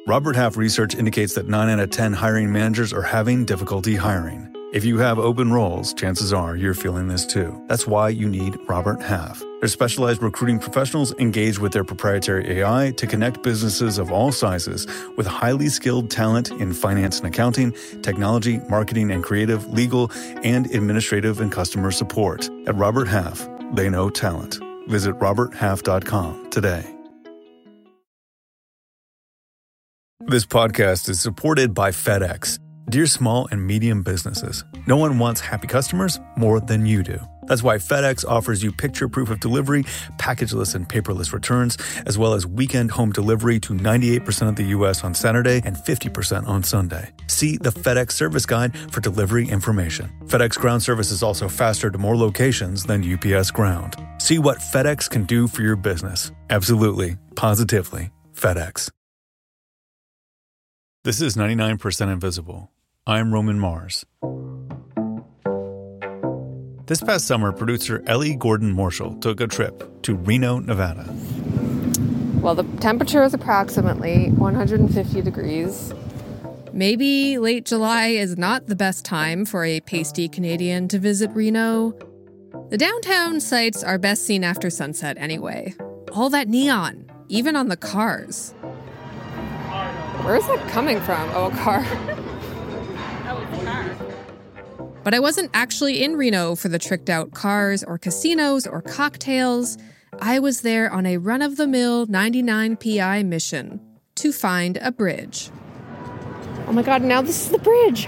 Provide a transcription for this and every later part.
Robert Half research indicates that 9 out of 10 hiring managers are having difficulty hiring. If you have open roles, chances are you're feeling this too. That's why you need Robert Half. Their specialized recruiting professionals engage with their proprietary AI to connect businesses of all sizes with highly skilled talent in finance and accounting, technology, marketing and creative, legal, and administrative and customer support. At Robert Half, they know talent. Visit roberthalf.com today. This podcast is supported by FedEx. Dear small and medium businesses, no one wants happy customers more than you do. That's why FedEx offers you picture proof of delivery, packageless and paperless returns, as well as weekend home delivery to 98% of the U.S. on Saturday and 50% on Sunday. See the FedEx service guide for delivery information. FedEx Ground service is also faster to more locations than UPS Ground. See what FedEx can do for your business. Absolutely, positively, FedEx. This is 99% Invisible. I'm Roman Mars. This past summer, producer Ellie Gordon-Marshall took a trip to Reno, Nevada. Well, the temperature is approximately 150 degrees. Maybe late July is not the best time for a pasty Canadian to visit Reno. The downtown sights are best seen after sunset anyway. All that neon, even on the cars. Where's that coming from? Oh, a car. But I wasn't actually in Reno for the tricked-out cars or casinos or cocktails. I was there on a run-of-the-mill 99 PI mission to find a bridge. Oh my God, now this is the bridge.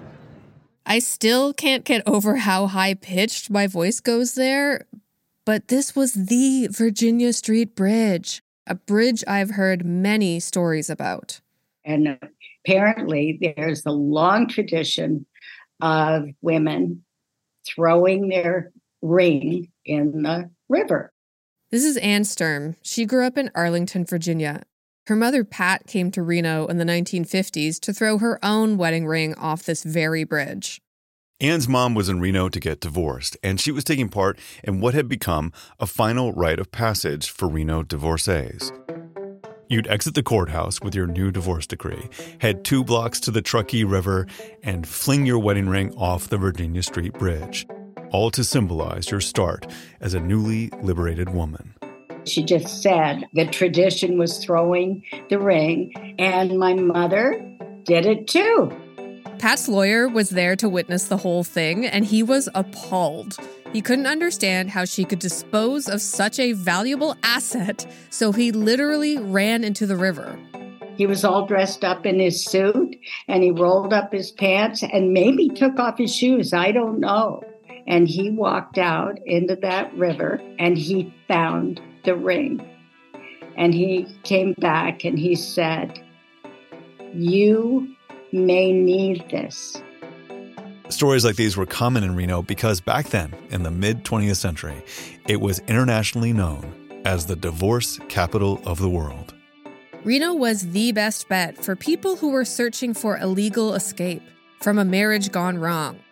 I still can't get over how high-pitched my voice goes there, but this was the Virginia Street Bridge, a bridge I've heard many stories about. And apparently there's a long tradition of women throwing their ring in the river. This is Ann Sturm. She grew up in Arlington, Virginia. Her mother, Pat, came to Reno in the 1950s to throw her own wedding ring off this very bridge. Ann's mom was in Reno to get divorced, and she was taking part in what had become a final rite of passage for Reno divorcees. You'd exit the courthouse with your new divorce decree, head 2 blocks to the Truckee River, and fling your wedding ring off the Virginia Street Bridge, all to symbolize your start as a newly liberated woman. She just said the tradition was throwing the ring, and my mother did it too. Pat's lawyer was there to witness the whole thing, and he was appalled. He couldn't understand how she could dispose of such a valuable asset, so he literally ran into the river. He was all dressed up in his suit, and he rolled up his pants and maybe took off his shoes, I don't know. And he walked out into that river, and he found the ring. And he came back and he said, "You may need this." Stories like these were common in Reno because back then, in the mid-20th century, it was internationally known as the divorce capital of the world. Reno was the best bet for people who were searching for a legal escape from a marriage gone wrong.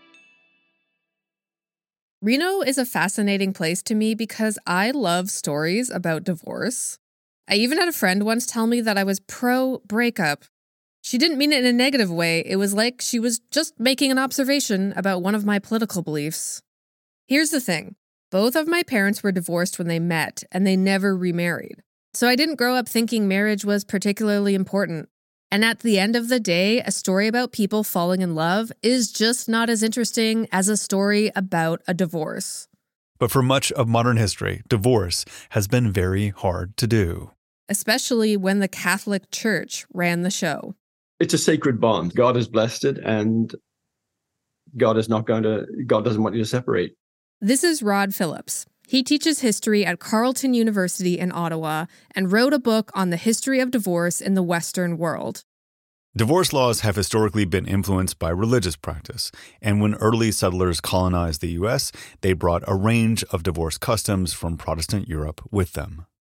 Reno is a fascinating place to me because I love stories about divorce. I even had a friend once tell me that I was pro-breakup. She didn't mean it in a negative way. It was like she was just making an observation about one of my political beliefs. Here's the thing. Both of my parents were divorced when they met, and they never remarried. So I didn't grow up thinking marriage was particularly important. And at the end of the day, a story about people falling in love is just not as interesting as a story about a divorce. But for much of modern history, divorce has been very hard to do. Especially when the Catholic Church ran the show. It's a sacred bond. God has blessed it, and God doesn't want you to separate. This is Rod Phillips. He teaches history at Carleton University in Ottawa and wrote a book on the history of divorce in the Western world. Divorce laws have historically been influenced by religious practice, and when early settlers colonized the U.S., they brought a range of divorce customs from Protestant Europe with them.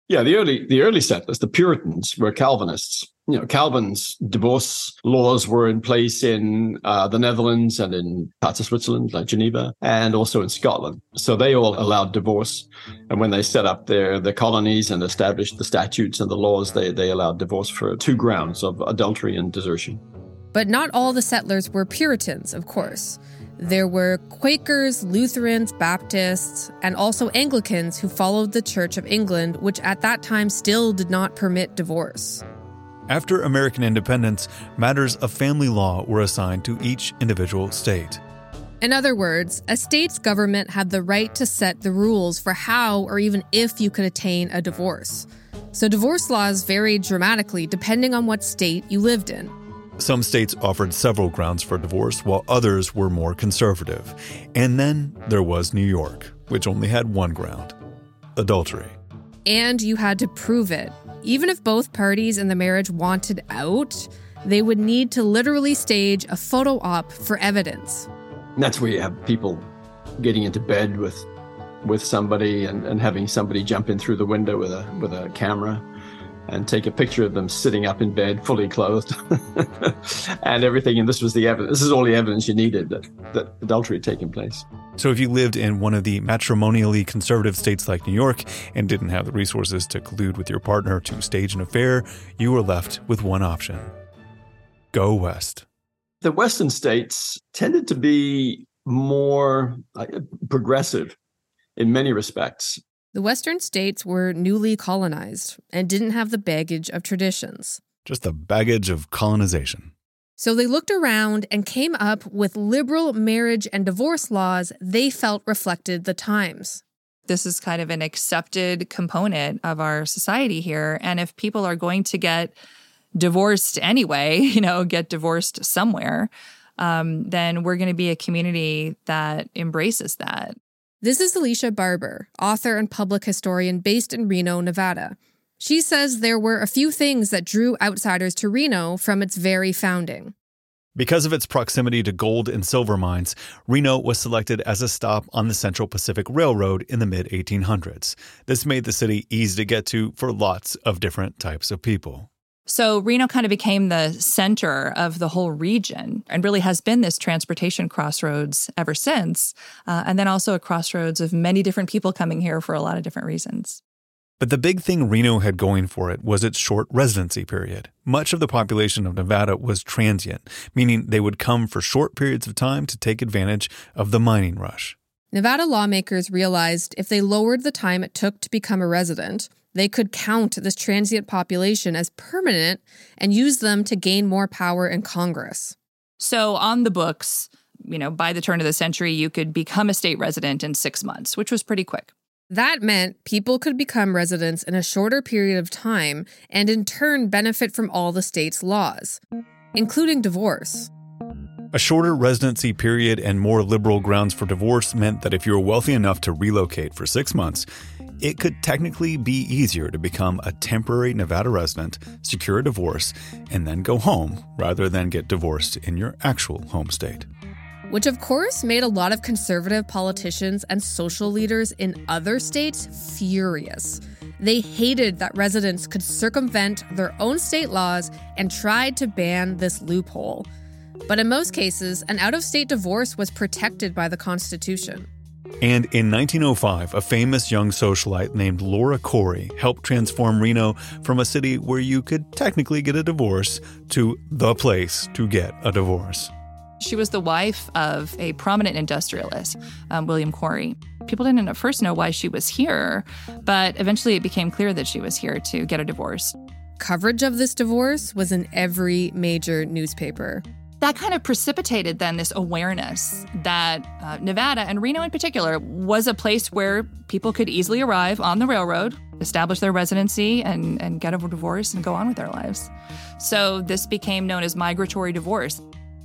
Yeah, the early settlers, the Puritans, were Calvinists. Calvin's divorce laws were in place in the Netherlands and in parts of Switzerland, like Geneva, and also in Scotland. So they all allowed divorce. And when they set up their colonies and established the statutes and the laws, they allowed divorce for 2 grounds of adultery and desertion. But not all the settlers were Puritans, of course. There were Quakers, Lutherans, Baptists, and also Anglicans who followed the Church of England, which at that time still did not permit divorce. After American independence, matters of family law were assigned to each individual state. In other words, a state's government had the right to set the rules for how or even if you could attain a divorce. So divorce laws varied dramatically depending on what state you lived in. Some states offered several grounds for divorce, while others were more conservative. And then there was New York, which only had one ground: adultery. And you had to prove it. Even if both parties in the marriage wanted out, they would need to literally stage a photo op for evidence. And that's where you have people getting into bed with somebody and having somebody jump in through the window with a camera and take a picture of them sitting up in bed, fully clothed, and everything. And this was the evidence. This is all the evidence you needed that adultery had taken place. So if you lived in one of the matrimonially conservative states like New York and didn't have the resources to collude with your partner to stage an affair, you were left with one option: go west. The Western states tended to be more progressive in many respects. The Western states were newly colonized and didn't have the baggage of traditions. Just the baggage of colonization. So they looked around and came up with liberal marriage and divorce laws they felt reflected the times. This is kind of an accepted component of our society here. And if people are going to get divorced anyway, get divorced somewhere, then we're going to be a community that embraces that. This is Alicia Barber, author and public historian based in Reno, Nevada. She says there were a few things that drew outsiders to Reno from its very founding. Because of its proximity to gold and silver mines, Reno was selected as a stop on the Central Pacific Railroad in the mid-1800s. This made the city easy to get to for lots of different types of people. So Reno kind of became the center of the whole region and really has been this transportation crossroads ever since. And then also a crossroads of many different people coming here for a lot of different reasons. But the big thing Reno had going for it was its short residency period. Much of the population of Nevada was transient, meaning they would come for short periods of time to take advantage of the mining rush. Nevada lawmakers realized if they lowered the time it took to become a resident, they could count this transient population as permanent and use them to gain more power in Congress. So on the books, by the turn of the century, you could become a state resident in 6 months, which was pretty quick. That meant people could become residents in a shorter period of time and in turn benefit from all the state's laws, including divorce. A shorter residency period and more liberal grounds for divorce meant that if you were wealthy enough to relocate for 6 months, it could technically be easier to become a temporary Nevada resident, secure a divorce, and then go home rather than get divorced in your actual home state. Which, of course, made a lot of conservative politicians and social leaders in other states furious. They hated that residents could circumvent their own state laws and tried to ban this loophole. But in most cases, an out-of-state divorce was protected by the Constitution. And in 1905, a famous young socialite named Laura Corey helped transform Reno from a city where you could technically get a divorce to the place to get a divorce. She was the wife of a prominent industrialist, William Corey. People didn't at first know why she was here, but eventually it became clear that she was here to get a divorce. Coverage of this divorce was in every major newspaper. That kind of precipitated then this awareness that Nevada, and Reno in particular, was a place where people could easily arrive on the railroad, establish their residency, and get a divorce and go on with their lives. So this became known as migratory divorce.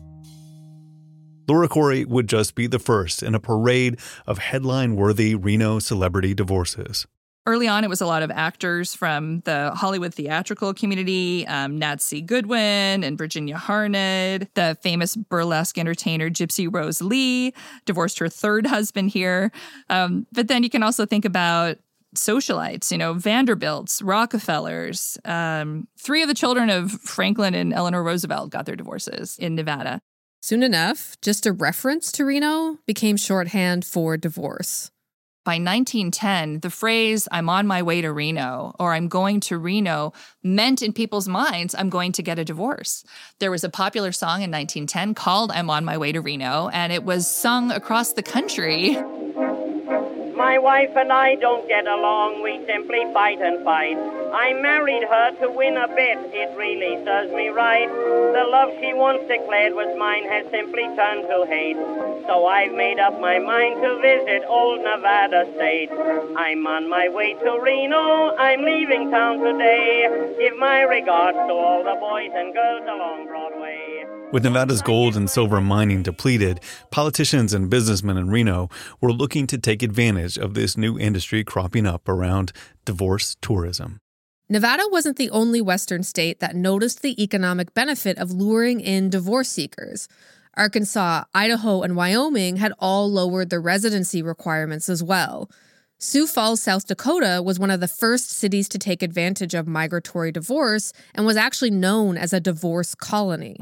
Laura Corey would just be the first in a parade of headline-worthy Reno celebrity divorces. Early on, it was a lot of actors from the Hollywood theatrical community, Nat C. Goodwin and Virginia Harned. The famous burlesque entertainer Gypsy Rose Lee divorced her third husband here. But then you can also think about socialites, Vanderbilts, Rockefellers. 3 of the children of Franklin and Eleanor Roosevelt got their divorces in Nevada. Soon enough, just a reference to Reno became shorthand for divorce. By 1910, the phrase, "I'm on my way to Reno," or "I'm going to Reno," meant in people's minds, I'm going to get a divorce. There was a popular song in 1910 called "I'm on my way to Reno," and it was sung across the country. My wife and I don't get along, we simply fight and fight. I married her to win a bit, it really serves me right. The love she once declared was mine has simply turned to hate. So I've made up my mind to visit old Nevada State. I'm on my way to Reno, I'm leaving town today. Give my regards to all the boys and girls along Broadway. With Nevada's gold and silver mining depleted, politicians and businessmen in Reno were looking to take advantage of this new industry cropping up around divorce tourism. Nevada wasn't the only Western state that noticed the economic benefit of luring in divorce seekers. Arkansas, Idaho, and Wyoming had all lowered their residency requirements as well. Sioux Falls, South Dakota was one of the first cities to take advantage of migratory divorce and was actually known as a divorce colony.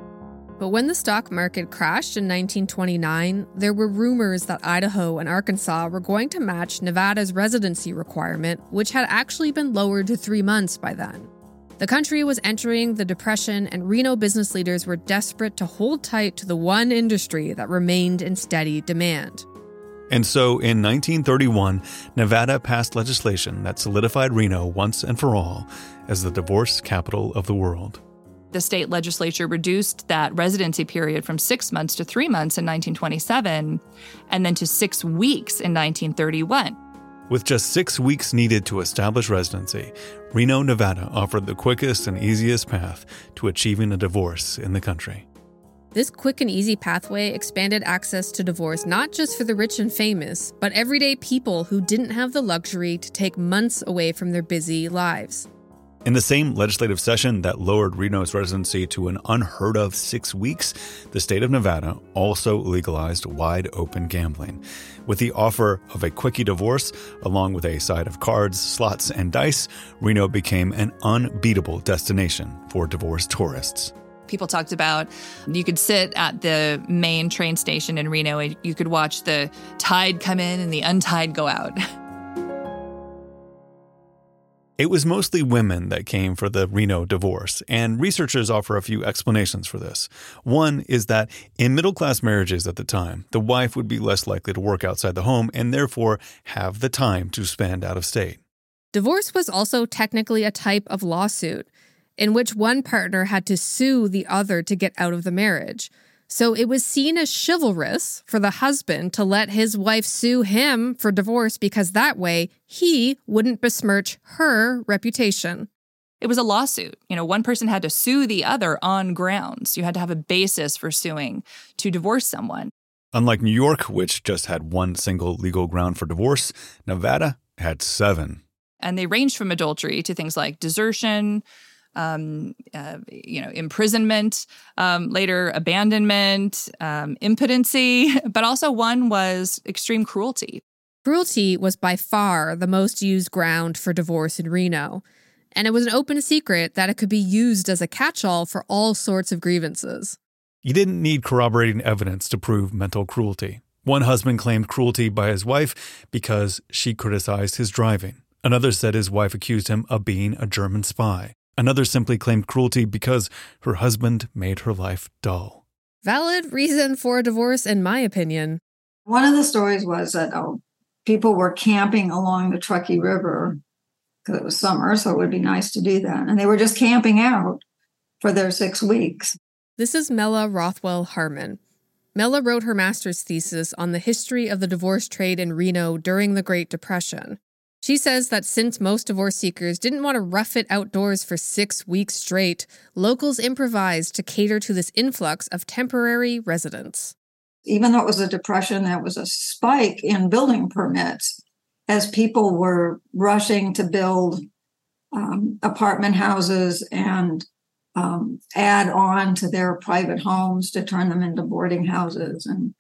But when the stock market crashed in 1929, there were rumors that Idaho and Arkansas were going to match Nevada's residency requirement, which had actually been lowered to 3 months by then. The country was entering the Depression, and Reno business leaders were desperate to hold tight to the one industry that remained in steady demand. And so in 1931, Nevada passed legislation that solidified Reno once and for all as the divorce capital of the world. The state legislature reduced that residency period from 6 months to 3 months in 1927, and then to 6 weeks in 1931. With just 6 weeks needed to establish residency, Reno, Nevada offered the quickest and easiest path to achieving a divorce in the country. This quick and easy pathway expanded access to divorce not just for the rich and famous, but everyday people who didn't have the luxury to take months away from their busy lives. In the same legislative session that lowered Reno's residency to an unheard of 6 weeks, the state of Nevada also legalized wide-open gambling. With the offer of a quickie divorce, along with a side of cards, slots, and dice, Reno became an unbeatable destination for divorce tourists. People talked about you could sit at the main train station in Reno and you could watch the tide come in and the untide go out. It was mostly women that came for the Reno divorce, and researchers offer a few explanations for this. One is that in middle-class marriages at the time, the wife would be less likely to work outside the home and therefore have the time to spend out of state. Divorce was also technically a type of lawsuit, in which one partner had to sue the other to get out of the marriage. So it was seen as chivalrous for the husband to let his wife sue him for divorce because that way he wouldn't besmirch her reputation. It was a lawsuit. One person had to sue the other on grounds. You had to have a basis for suing to divorce someone. Unlike New York, which just had one single legal ground for divorce, Nevada had 7. And they ranged from adultery to things like desertion, imprisonment, later abandonment, impotency, but also one was extreme cruelty. Cruelty was by far the most used ground for divorce in Reno, and it was an open secret that it could be used as a catch-all for all sorts of grievances. You didn't need corroborating evidence to prove mental cruelty. One husband claimed cruelty by his wife because she criticized his driving. Another said his wife accused him of being a German spy. Another simply claimed cruelty because her husband made her life dull. Valid reason for a divorce, in my opinion. One of the stories was that people were camping along the Truckee River because it was summer, so it would be nice to do that. And they were just camping out for their 6 weeks. This is Mela Rothwell Harmon. Mela wrote her master's thesis on the history of the divorce trade in Reno during the Great Depression. She says that since most divorce seekers didn't want to rough it outdoors for 6 weeks straight, locals improvised to cater to this influx of temporary residents. Even though it was a depression, there was a spike in building permits as people were rushing to build apartment houses and add on to their private homes to turn them into boarding houses and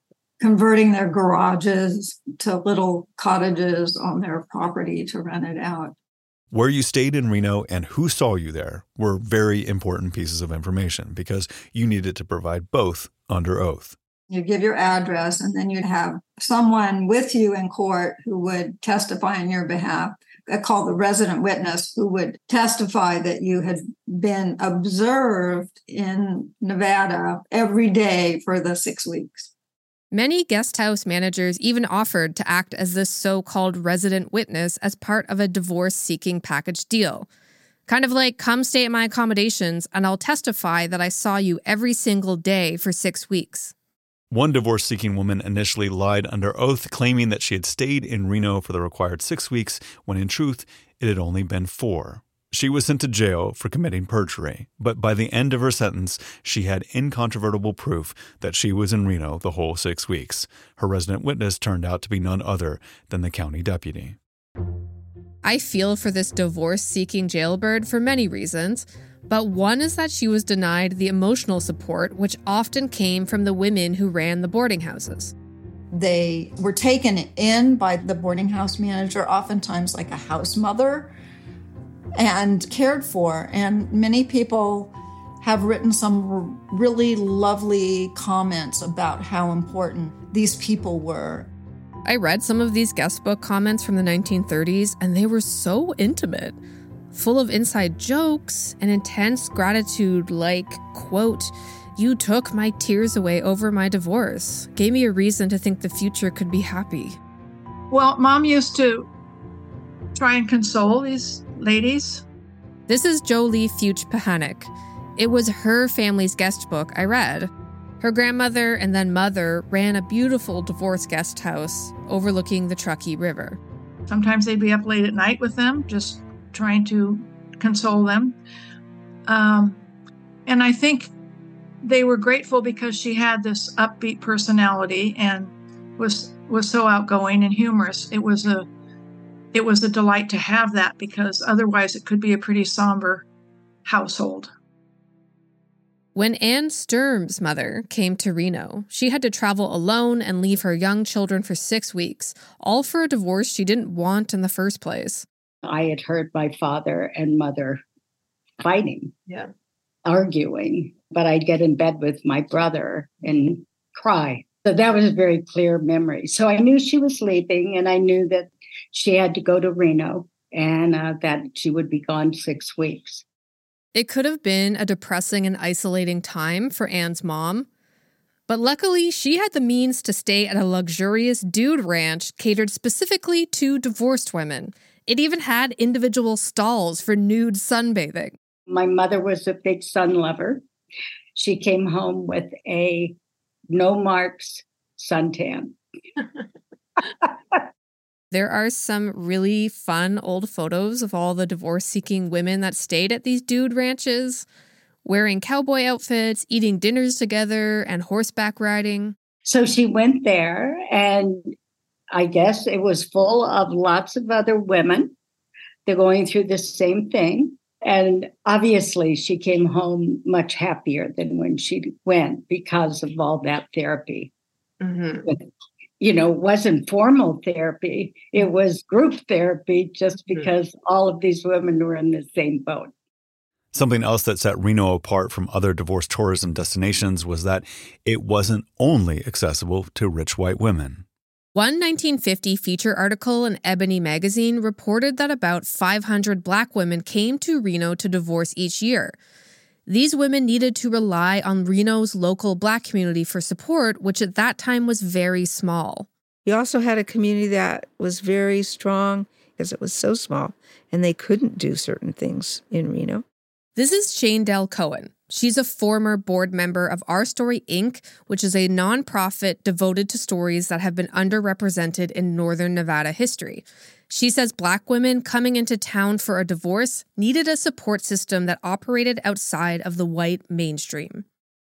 converting their garages to little cottages on their property to rent it out. Where you stayed in Reno and who saw you there were very important pieces of information because you needed to provide both under oath. You give your address, and then you'd have someone with you in court who would testify on your behalf, called the resident witness, who would testify that you had been observed in Nevada every day for the 6 weeks. Many guest house managers even offered to act as this so-called resident witness as part of a divorce-seeking package deal. Kind of like, come stay at my accommodations and I'll testify that I saw you every single day for 6 weeks. One divorce-seeking woman initially lied under oath, claiming that she had stayed in Reno for the required 6 weeks, when in truth, it had only been 4. She was sent to jail for committing perjury, but by the end of her sentence, she had incontrovertible proof that she was in Reno the whole 6 weeks. Her resident witness turned out to be none other than the county deputy. I feel for this divorce-seeking jailbird for many reasons, but one is that she was denied the emotional support which often came from the women who ran the boarding houses. They were taken in by the boarding house manager, oftentimes like a house mother, and cared for. And many people have written some really lovely comments about how important these people were. I read some of these guest book comments from the 1930s, and they were so intimate, full of inside jokes and intense gratitude like, quote, "You took my tears away over my divorce, gave me a reason to think the future could be happy." Well, Mom used to try and console these ladies. This is Jolie Fuchs Pahanik. It was her family's guest book I read. Her grandmother and then mother ran a beautiful divorce guest house overlooking the Truckee River. Sometimes they'd be up late at night with them, just trying to console them. And I think they were grateful because she had this upbeat personality and was so outgoing and humorous. It was a delight to have that, because otherwise it could be a pretty somber household. When Ann Sturm's mother came to Reno, she had to travel alone and leave her young children for 6 weeks, all for a divorce she didn't want in the first place. I had heard my father and mother fighting, arguing, but I'd get in bed with my brother and cry. So that was a very clear memory. So I knew she was leaving, and I knew that she had to go to Reno and that she would be gone 6 weeks. It could have been a depressing and isolating time for Ann's mom, but luckily she had the means to stay at a luxurious dude ranch catered specifically to divorced women. It even had individual stalls for nude sunbathing. My mother was a big sun lover. She came home with a no marks suntan. There are some really fun old photos of all the divorce-seeking women that stayed at these dude ranches, wearing cowboy outfits, eating dinners together, and horseback riding. So she went there, and I guess it was full of lots of other women. They're going through the same thing. And obviously, she came home much happier than when she went because of all that therapy. Mm-hmm. It wasn't formal therapy. It was group therapy, just because all of these women were in the same boat. Something else that set Reno apart from other divorce tourism destinations was that it wasn't only accessible to rich white women. One 1950 feature article in Ebony magazine reported that about 500 Black women came to Reno to divorce each year. These women needed to rely on Reno's local Black community for support, which at that time was very small. You also had a community that was very strong because it was so small, and they couldn't do certain things in Reno. This is Shane Dell Cohen. She's a former board member of Our Story, Inc., which is a nonprofit devoted to stories that have been underrepresented in Northern Nevada history. She says Black women coming into town for a divorce needed a support system that operated outside of the white mainstream.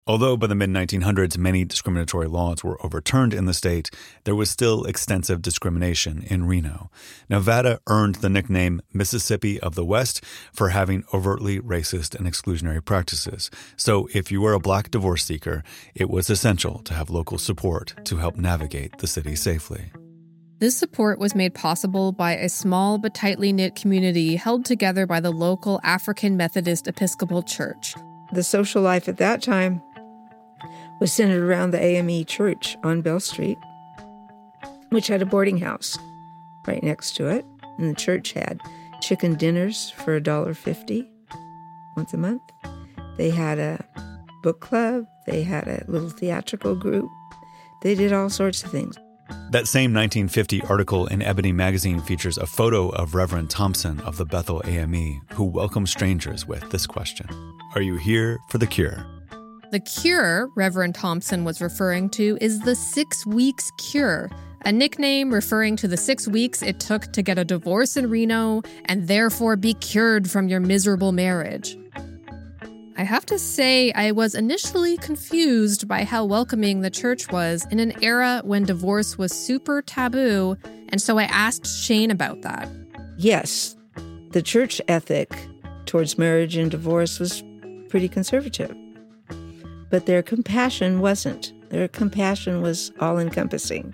Although by the mid-1900s many discriminatory laws were overturned in the state, there was still extensive discrimination in Reno. Nevada earned the nickname Mississippi of the West for having overtly racist and exclusionary practices. So if you were a Black divorce seeker, it was essential to have local support to help navigate the city safely. This support was made possible by a small but tightly knit community held together by the local African Methodist Episcopal Church. The social life at that time was centered around the AME Church on Bell Street, which had a boarding house right next to it. And the church had chicken dinners for $1.50 once a month. They had a book club. They had a little theatrical group. They did all sorts of things. That same 1950 article in Ebony magazine features a photo of Reverend Thompson of the Bethel AME, who welcomes strangers with this question: "Are you here for the cure?" The cure Reverend Thompson was referring to is the 6 weeks cure, a nickname referring to the 6 weeks it took to get a divorce in Reno and therefore be cured from your miserable marriage. I have to say, I was initially confused by how welcoming the church was in an era when divorce was super taboo, and so I asked Shane about that. Yes, the church ethic towards marriage and divorce was pretty conservative. But their compassion wasn't. Their compassion was all-encompassing.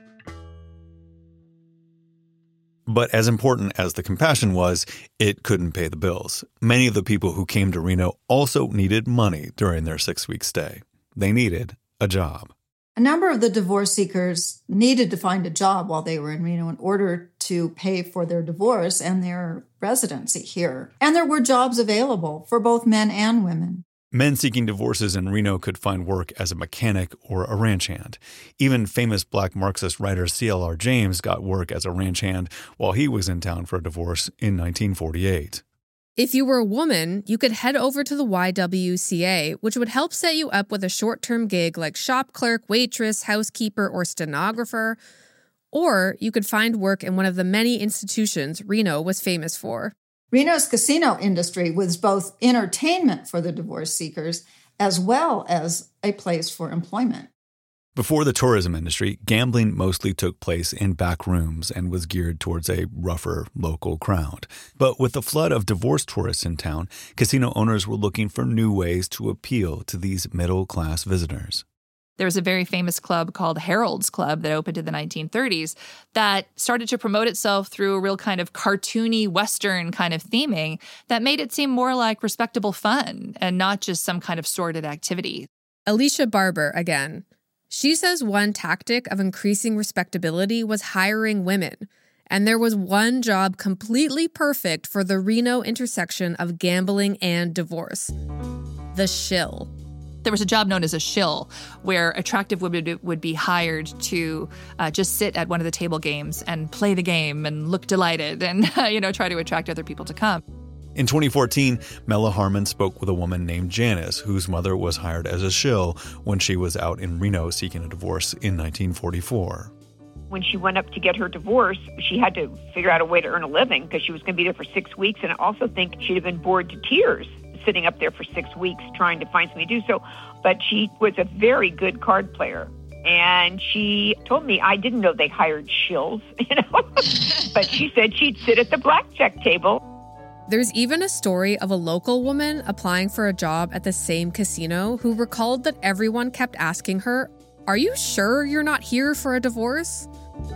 But as important as the compassion was, it couldn't pay the bills. Many of the people who came to Reno also needed money during their 6-week stay. They needed a job. A number of the divorce seekers needed to find a job while they were in Reno in order to pay for their divorce and their residency here. And there were jobs available for both men and women. Men seeking divorces in Reno could find work as a mechanic or a ranch hand. Even famous Black Marxist writer C.L.R. James got work as a ranch hand while he was in town for a divorce in 1948. If you were a woman, you could head over to the YWCA, which would help set you up with a short-term gig like shop clerk, waitress, housekeeper, or stenographer. Or you could find work in one of the many institutions Reno was famous for. Reno's casino industry was both entertainment for the divorce seekers as well as a place for employment. Before the tourism industry, gambling mostly took place in back rooms and was geared towards a rougher local crowd. But with the flood of divorce tourists in town, casino owners were looking for new ways to appeal to these middle-class visitors. There was a very famous club called Harold's Club that opened in the 1930s that started to promote itself through a real kind of cartoony Western kind of theming that made it seem more like respectable fun and not just some kind of sordid activity. Alicia Barber again. She says one tactic of increasing respectability was hiring women. And there was one job completely perfect for the Reno intersection of gambling and divorce. The shill. There was a job known as a shill, where attractive women would be hired to just sit at one of the table games and play the game and look delighted and, try to attract other people to come. In 2014, Mela Harmon spoke with a woman named Janice, whose mother was hired as a shill when she was out in Reno seeking a divorce in 1944. When she went up to get her divorce, she had to figure out a way to earn a living because she was going to be there for 6 weeks, and I also think she'd have been bored to tears sitting up there for 6 weeks trying to find something to do. So, but she was a very good card player. And she told me, I didn't know they hired shills, but she said she'd sit at the blackjack table. There's even a story of a local woman applying for a job at the same casino who recalled that everyone kept asking her, "Are you sure you're not here for a divorce?"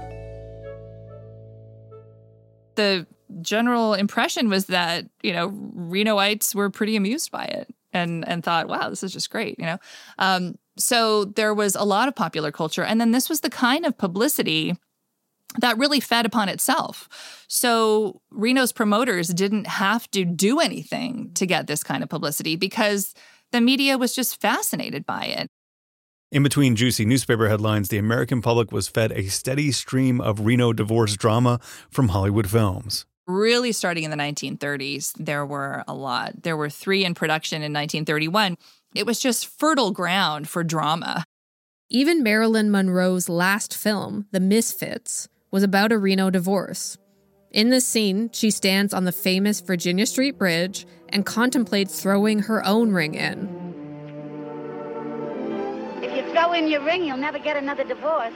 The general impression was that, Renoites were pretty amused by it and thought, wow, this is just great, So there was a lot of popular culture. And then this was the kind of publicity that really fed upon itself. So Reno's promoters didn't have to do anything to get this kind of publicity because the media was just fascinated by it. In between juicy newspaper headlines, the American public was fed a steady stream of Reno divorce drama from Hollywood films. Really starting in the 1930s, there were a lot. There were 3 in production in 1931. It was just fertile ground for drama. Even Marilyn Monroe's last film, The Misfits, was about a Reno divorce. In this scene, she stands on the famous Virginia Street Bridge and contemplates throwing her own ring in. throw in your ring, you'll never get another divorce.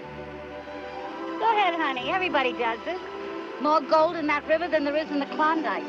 Go ahead, honey. Everybody does this. More gold in that river than there is in the Klondike.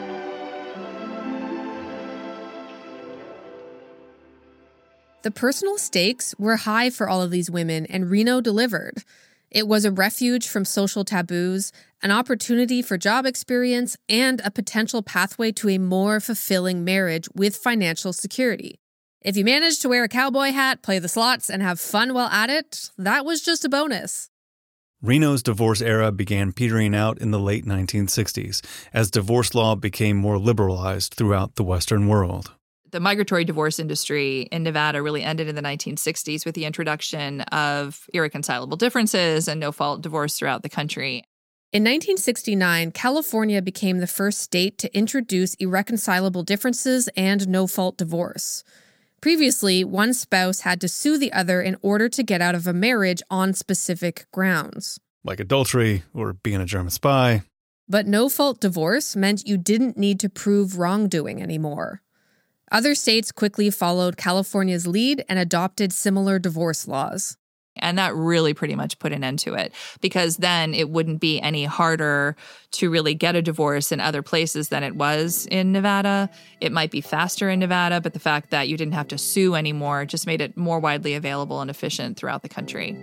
The personal stakes were high for all of these women, and Reno delivered. It was a refuge from social taboos, an opportunity for job experience, and a potential pathway to a more fulfilling marriage with financial security. If you managed to wear a cowboy hat, play the slots, and have fun while at it, that was just a bonus. Reno's divorce era began petering out in the late 1960s as divorce law became more liberalized throughout the Western world. The migratory divorce industry in Nevada really ended in the 1960s with the introduction of irreconcilable differences and no-fault divorce throughout the country. In 1969, California became the first state to introduce irreconcilable differences and no-fault divorce. Previously, one spouse had to sue the other in order to get out of a marriage on specific grounds. Like adultery or being a German spy. But no-fault divorce meant you didn't need to prove wrongdoing anymore. Other states quickly followed California's lead and adopted similar divorce laws. And that really pretty much put an end to it, because then it wouldn't be any harder to really get a divorce in other places than it was in Nevada. It might be faster in Nevada, but the fact that you didn't have to sue anymore just made it more widely available and efficient throughout the country.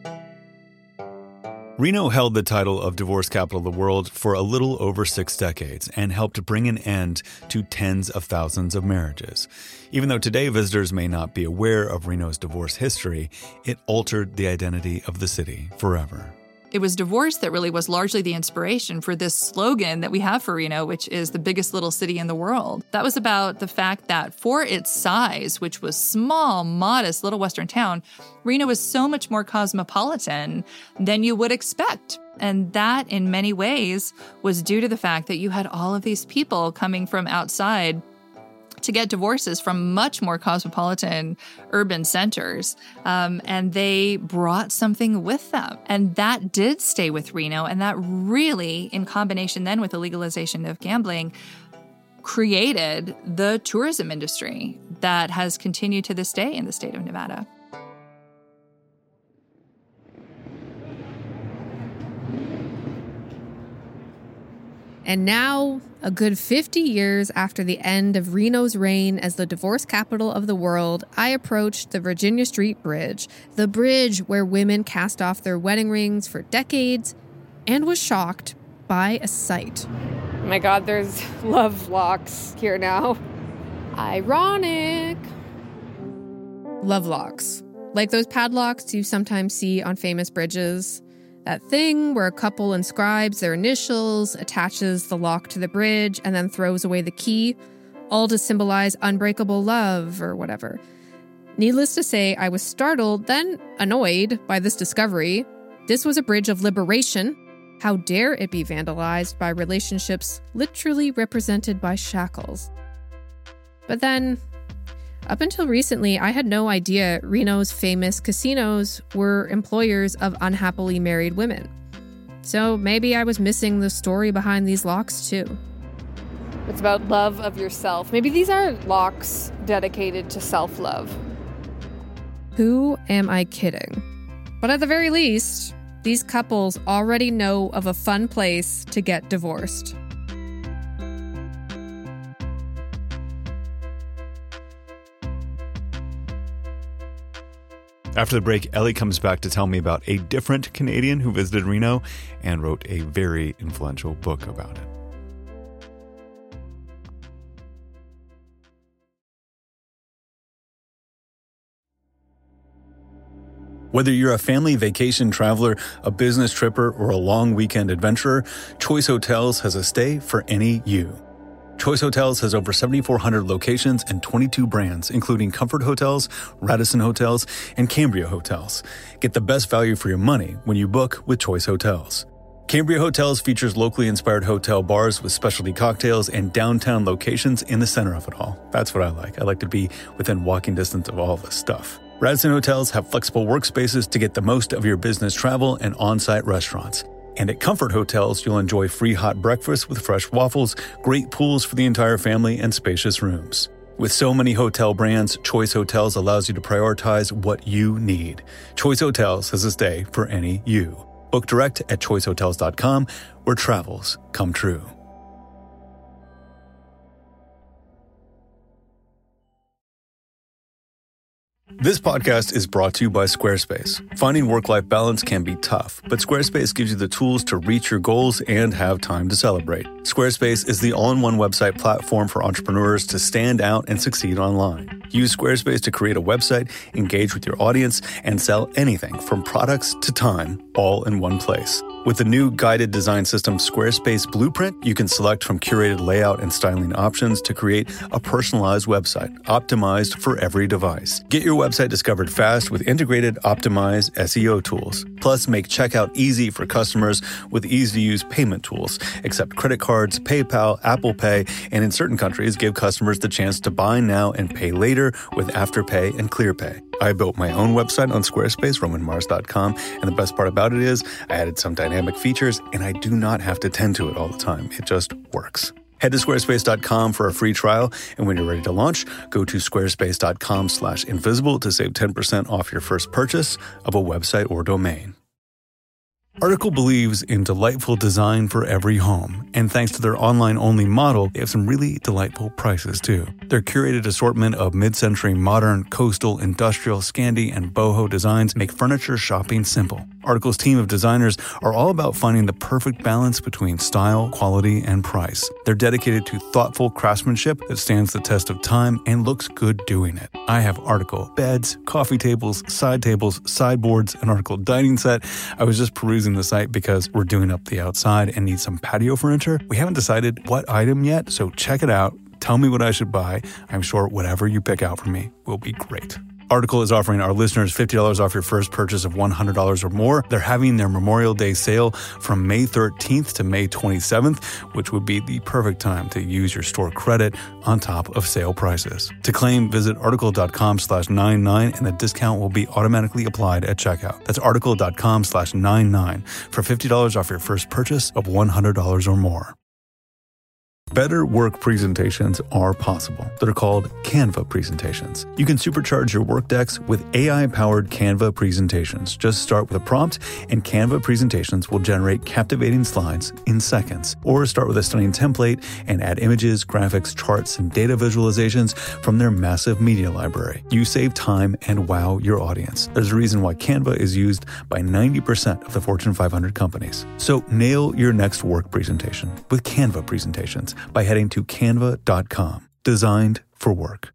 Reno held the title of divorce capital of the world for a little over 6 decades and helped bring an end to tens of thousands of marriages. Even though today visitors may not be aware of Reno's divorce history, it altered the identity of the city forever. It was divorce that really was largely the inspiration for this slogan that we have for Reno, which is the biggest little city in the world. That was about the fact that for its size, which was small, modest, little Western town, Reno was so much more cosmopolitan than you would expect. And that, in many ways, was due to the fact that you had all of these people coming from outside to get divorces from much more cosmopolitan urban centers. And they brought something with them. And that did stay with Reno. And that really, in combination then with the legalization of gambling, created the tourism industry that has continued to this day in the state of Nevada. And now, a good 50 years after the end of Reno's reign as the divorce capital of the world, I approached the Virginia Street Bridge, the bridge where women cast off their wedding rings for decades, and was shocked by a sight. Oh my God, there's love locks here now. Ironic. Love locks. Like those padlocks you sometimes see on famous bridges. That thing where a couple inscribes their initials, attaches the lock to the bridge, and then throws away the key, all to symbolize unbreakable love or whatever. Needless to say, I was startled, then annoyed by this discovery. This was a bridge of liberation. How dare it be vandalized by relationships literally represented by shackles? But then, up until recently, I had no idea Reno's famous casinos were employers of unhappily married women. So maybe I was missing the story behind these locks too. It's about love of yourself. Maybe these are locks dedicated to self-love. Who am I kidding? But at the very least, these couples already know of a fun place to get divorced. After the break, Ellie comes back to tell me about a different Canadian who visited Reno and wrote a very influential book about it. Whether you're a family vacation traveler, a business tripper, or a long weekend adventurer, Choice Hotels has a stay for any you. Choice Hotels has over 7,400 locations and 22 brands, including Comfort Hotels, Radisson Hotels, and Cambria Hotels. Get the best value for your money when you book with Choice Hotels. Cambria Hotels features locally inspired hotel bars with specialty cocktails and downtown locations in the center of it all. That's what I like. I like to be within walking distance of all this stuff. Radisson Hotels have flexible workspaces to get the most of your business travel and on-site restaurants. And at Comfort Hotels, you'll enjoy free hot breakfast with fresh waffles, great pools for the entire family, and spacious rooms. With so many hotel brands, Choice Hotels allows you to prioritize what you need. Choice Hotels has a stay for any you. Book direct at choicehotels.com, where travels come true. This podcast is brought to you by Squarespace. Finding work-life balance can be tough, but Squarespace gives you the tools to reach your goals and have time to celebrate. Squarespace is the all-in-one website platform for entrepreneurs to stand out and succeed online. Use Squarespace to create a website, engage with your audience, and sell anything from products to time, all in one place. With the new guided design system, Squarespace Blueprint, you can select from curated layout and styling options to create a personalized website, optimized for every device. Get your website discovered fast with integrated, optimized SEO tools. Plus, make checkout easy for customers with easy-to-use payment tools. Accept credit cards, PayPal, Apple Pay, and in certain countries, give customers the chance to buy now and pay later with Afterpay and ClearPay. I built my own website on Squarespace, RomanMars.com, and the best part about it is I added some dynamic features, and I do not have to tend to it all the time. It just works. Head to squarespace.com for a free trial, and when you're ready to launch, go to squarespace.com/invisible to save 10% off your first purchase of a website or domain. Article believes in delightful design for every home, and thanks to their online-only model, they have some really delightful prices too. Their curated assortment of mid-century modern, coastal, industrial, Scandi, and boho designs make furniture shopping simple. Article's team of designers are all about finding the perfect balance between style, quality, and price. They're dedicated to thoughtful craftsmanship that stands the test of time and looks good doing it. I have Article beds, coffee tables, sideboards, an Article dining set. I was just perusing the site because we're doing up the outside and need some patio furniture. We haven't decided what item yet, so check it out. Tell me what I should buy. I'm sure whatever you pick out for me will be great. Article is offering our listeners $50 off your first purchase of $100 or more. They're having their Memorial Day sale from May 13th to May 27th, which would be the perfect time to use your store credit on top of sale prices. To claim, visit article.com/99 and the discount will be automatically applied at checkout. That's article.com/99 for $50 off your first purchase of $100 or more. Better work presentations are possible. They're called Canva presentations. You can supercharge your work decks with AI-powered Canva presentations. Just start with a prompt, and Canva presentations will generate captivating slides in seconds. Or start with a stunning template and add images, graphics, charts, and data visualizations from their massive media library. You save time and wow your audience. There's a reason why Canva is used by 90% of the Fortune 500 companies. So nail your next work presentation with Canva presentations by heading to canva.com. Designed for work.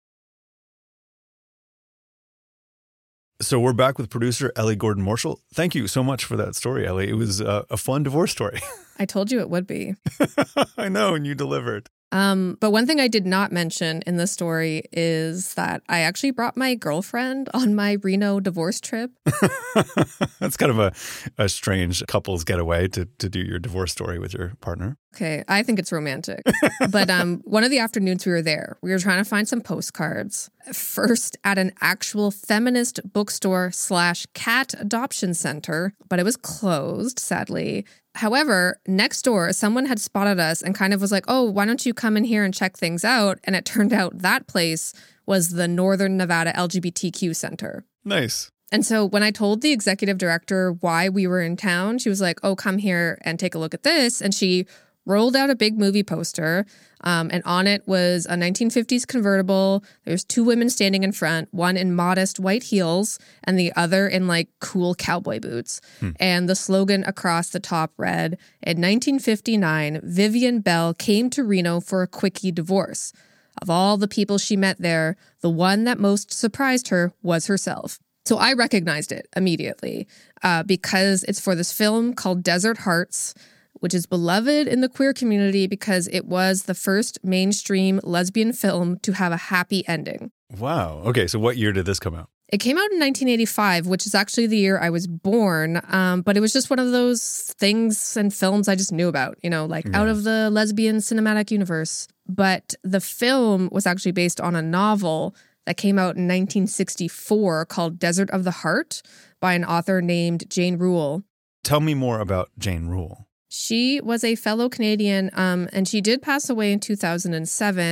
So we're back with producer Ellie Gordon Marshall. Thank you so much for that story, Ellie. It was a fun divorce story. I told you it would be. I know, and you delivered. But one thing I did not mention in the story is that I actually brought my girlfriend on my Reno divorce trip. That's kind of a strange couple's getaway to do your divorce story with your partner. Okay, I think it's romantic. But one of the afternoons we were there, we were trying to find some postcards. First at an actual feminist bookstore/cat adoption center, but it was closed, sadly. However, next door, someone had spotted us and kind of was like, oh, why don't you come in here and check things out? And it turned out that place was the Northern Nevada LGBTQ Center. Nice. And so when I told the executive director why we were in town, she was like, oh, come here and take a look at this. And she rolled out a big movie poster, and on it was a 1950s convertible. There's two women standing in front, one in modest white heels and the other in like cool cowboy boots. And the slogan across the top read, in 1959, Vivian Bell came to Reno for a quickie divorce. Of all the people she met there, the one that most surprised her was herself. So I recognized it immediately because it's for this film called Desert Hearts, which is beloved in the queer community because it was the first mainstream lesbian film to have a happy ending. Wow. Okay, so what year did this come out? It came out in 1985, which is actually the year I was born, but it was just one of those things and films I just knew about, you know, like out of the lesbian cinematic universe. But the film was actually based on a novel that came out in 1964 called Desert of the Heart by an author named Jane Rule. Tell me more about Jane Rule. She was a fellow Canadian, and she did pass away in 2007.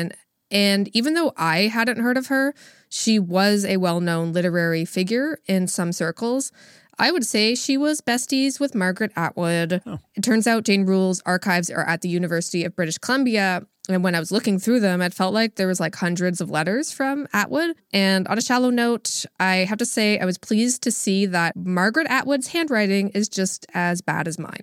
And even though I hadn't heard of her, she was a well-known literary figure in some circles. I would say she was besties with Margaret Atwood. Oh. It turns out Jane Rule's archives are at the University of British Columbia. And when I was looking through them, it felt like there was like hundreds of letters from Atwood. And on a shallow note, I have to say I was pleased to see that Margaret Atwood's handwriting is just as bad as mine.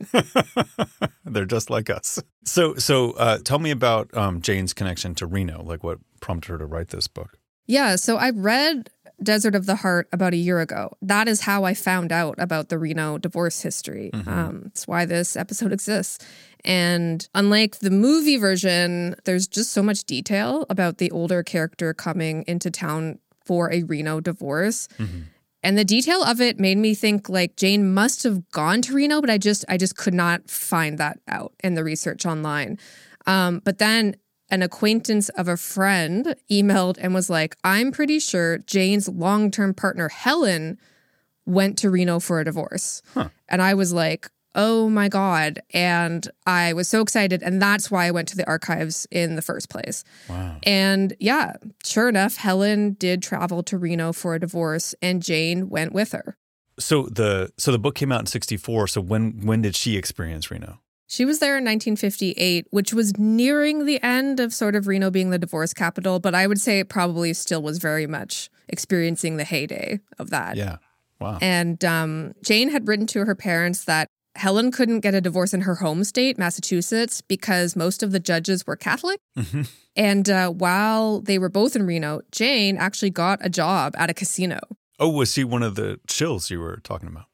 They're just like us. So tell me about Jane's connection to Reno, like what prompted her to write this book. Yeah, so I read Desert of the Heart about a year ago. That is how I found out about the Reno divorce history. Mm-hmm. That's why this episode exists. And unlike the movie version, there's just so much detail about the older character coming into town for a Reno divorce. Mm-hmm. And the detail of it made me think like Jane must have gone to Reno, but I just could not find that out in the research online. But then an acquaintance of a friend emailed and was like, I'm pretty sure Jane's long-term partner, Helen, went to Reno for a divorce. Huh. And I was like, oh my God. And I was so excited. And that's why I went to the archives in the first place. Wow. And yeah, sure enough, Helen did travel to Reno for a divorce and Jane went with her. So the book came out in 1964. So when did she experience Reno? She was there in 1958, which was nearing the end of sort of Reno being the divorce capital, but I would say it probably still was very much experiencing the heyday of that. Yeah. Wow. And Jane had written to her parents that Helen couldn't get a divorce in her home state, Massachusetts, because most of the judges were Catholic. Mm-hmm. And while they were both in Reno, Jane actually got a job at a casino. Oh, was she one of the shills you were talking about?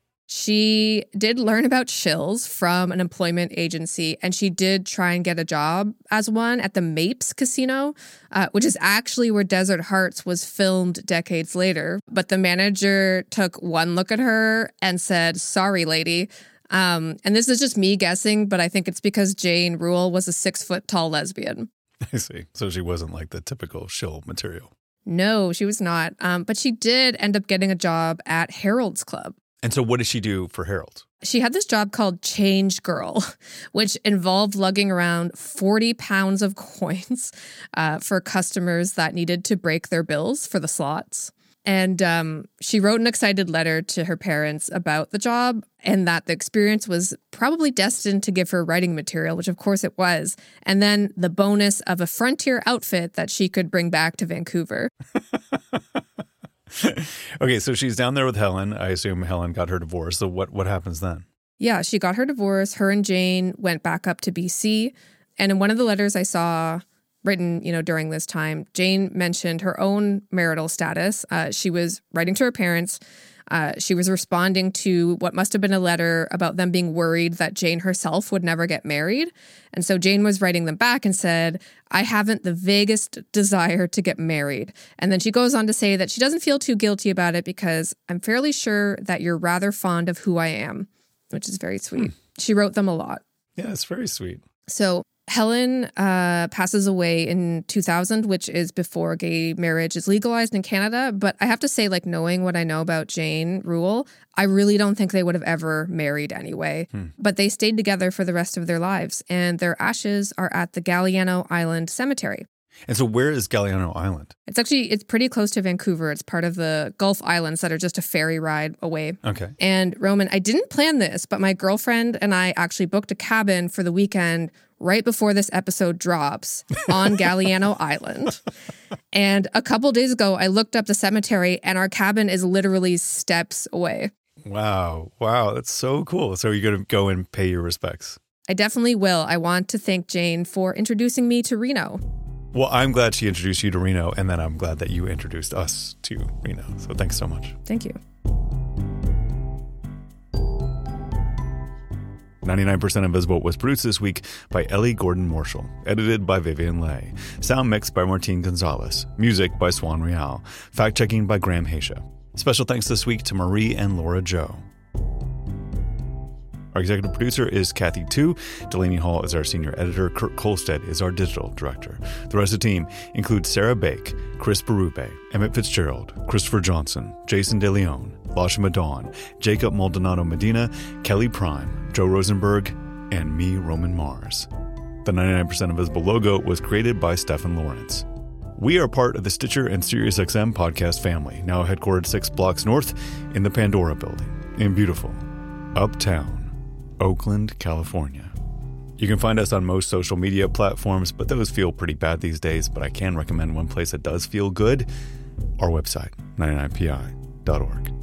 She did learn about shills from an employment agency, and she did try and get a job as one at the Mapes Casino, which is actually where Desert Hearts was filmed decades later. But the manager took one look at her and said, sorry, lady. And this is just me guessing, but I think it's because Jane Rule was a 6-foot-tall lesbian. I see. So she wasn't like the typical shill material. No, she was not. But she did end up getting a job at Harold's Club. And so what did she do for Harold? She had this job called Change Girl, which involved lugging around 40 pounds of coins for customers that needed to break their bills for the slots. And she wrote an excited letter to her parents about the job and that the experience was probably destined to give her writing material, which of course it was. And then the bonus of a frontier outfit that she could bring back to Vancouver. Okay, so she's down there with Helen. I assume Helen got her divorce. So what happens then? Yeah, she got her divorce. Her and Jane went back up to BC. And in one of the letters I saw written, during this time, Jane mentioned her own marital status. She was writing to her parents. She was responding to what must have been a letter about them being worried that Jane herself would never get married. And so Jane was writing them back and said, I haven't the vaguest desire to get married. And then she goes on to say that she doesn't feel too guilty about it because I'm fairly sure that you're rather fond of who I am, which is very sweet. She wrote them a lot. Yeah, it's very sweet. So Helen passes away in 2000, which is before gay marriage is legalized in Canada. But I have to say, knowing what I know about Jane Rule, I really don't think they would have ever married anyway. But they stayed together for the rest of their lives, and their ashes are at the Galiano Island Cemetery. And so where is Galiano Island? It's pretty close to Vancouver. It's part of the Gulf Islands that are just a ferry ride away. Okay. And Roman, I didn't plan this, but my girlfriend and I actually booked a cabin for the weekend right before this episode drops on Galiano Island. And a couple days ago, I looked up the cemetery and our cabin is literally steps away. Wow. That's so cool. So you're going to go and pay your respects? I definitely will. I want to thank Jane for introducing me to Reno. Well, I'm glad she introduced you to Reno, and then I'm glad that you introduced us to Reno. So thanks so much. Thank you. 99% Invisible was produced this week by Ellie Gordon Marshall, edited by Vivian Leigh, sound mixed by Martin Gonzalez, music by Swan Real, fact-checking by Graham Haisha. Special thanks this week to Marie and Laura Joe. Our executive producer is Kathy Tu. Delaney Hall is our senior editor. Kurt Kolstead is our digital director. The rest of the team includes Sarah Bake, Chris Berube, Emmett Fitzgerald, Christopher Johnson, Jason DeLeon, Lasha Madon, Jacob Maldonado Medina, Kelly Prime, Joe Rosenberg, and me, Roman Mars. The 99% Invisible logo was created by Stefan Lawrence. We are part of the Stitcher and SiriusXM podcast family, now headquartered 6 blocks north in the Pandora Building in beautiful Uptown, Oakland, California. You can find us on most social media platforms, but those feel pretty bad these days. But I can recommend one place that does feel good, our website, 99pi.org.